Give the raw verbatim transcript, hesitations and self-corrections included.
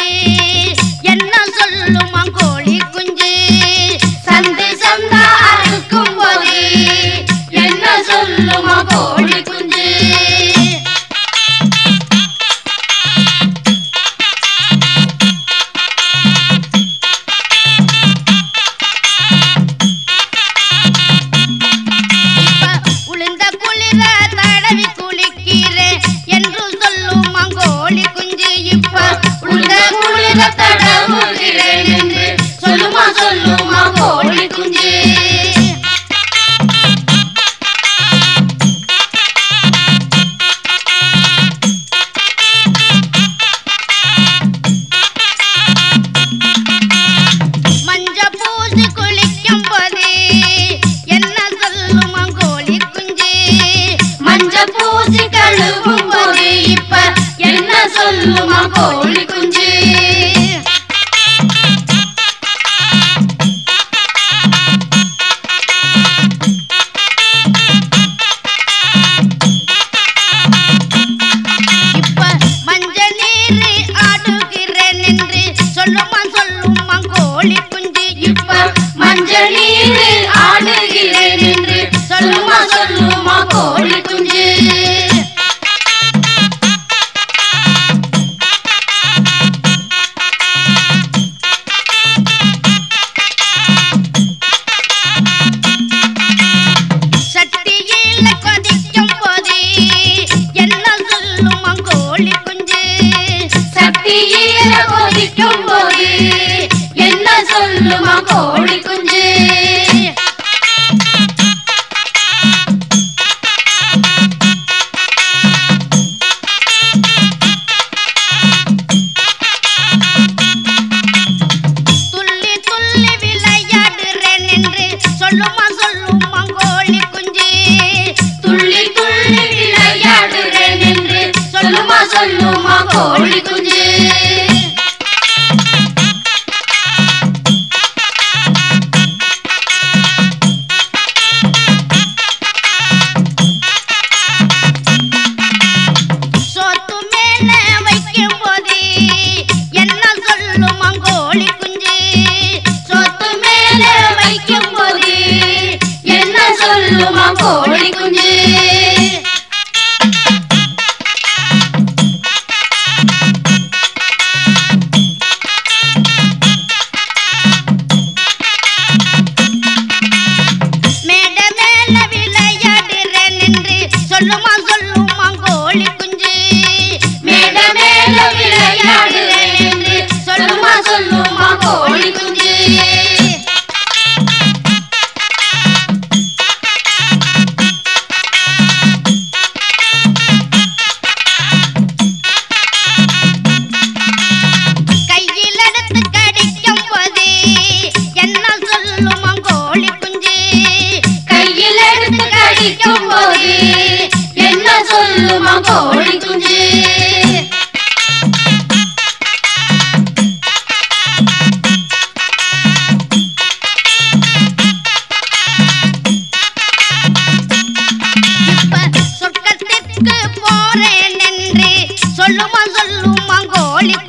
என்ன சொல்லுமா கோழி குஞ்சு சந்து சந்தா அறுக்கும் போது என்ன சொல்லுமா கோழி குஞ்சு சொல்லுமா கோழி குஞ்சு இப்ப மஞ்ச நீர் ஆடுகிறேன் என்று சொல்லுமா சொல்லுமா கோழி குஞ்சு இப்ப மஞ்ச நீர் ஆடுகிறேன் என்று சொல்லுமா சொல்லுமா கோழி குஞ்சு கொதிக்கும் போது என்ன சொல்லுமா கோழி குஞ்சு துள்ளி துள்ளி விளையாடுறேன் என்று சொல்லுமா சொல்லுமா கோழி குஞ்சு துள்ளி துள்ளி விளையாடுறேன் என்று சொல்லுமா சொல்லுமா கோழி குஞ்சு கோழி குஞ்சு மேட மேல விளையாடுறேன் என்று சொல்லுமா சொல்லுமா கோழி குஞ்சு மேட மேல விளையாடுறேன் என்று சொல்லுமா சொல்லுமா கோழி குஞ்சு என்ன சொல்லுமா கோழி குஞ்சு இப்ப சொர்க்கத்திற்கு போறேன் என்று சொல்லுமா சொல்லுமா கோழி